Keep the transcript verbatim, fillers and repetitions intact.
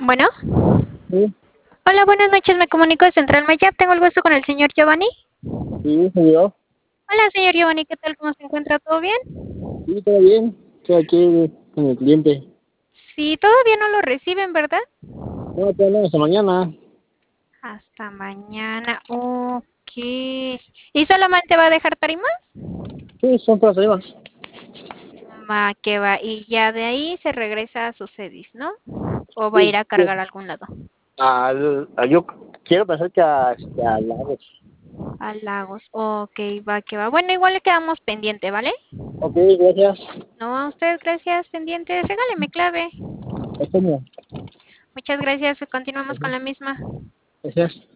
Bueno, Sí, hola, buenas noches, me comunico de Central Mayab, tengo el gusto con el señor Giovanni. sí, soy yo. Hola, señor Giovanni, ¿qué tal? ¿Cómo se encuentra? ¿Todo bien? Sí, todo bien. Estoy aquí con el cliente. Sí, todavía no lo reciben, ¿verdad? No, todavía no, hasta mañana. Hasta mañana, ok. ¿Y solamente va a dejar tarimas? Sí, son todas arriba. Va, que va, y ya de ahí se regresa a su sedis, ¿no? ¿O va a ir Sí, a sí. cargar a algún lado? Al, al- yo quiero pensar que a, este, a Lagos. A Lagos, ok, va, que va. Bueno, igual le quedamos pendiente, ¿vale? Ok, gracias. No, a usted, gracias, pendiente. Regáleme clave. Esto es mío. Muchas gracias, continuamos con la misma. Gracias.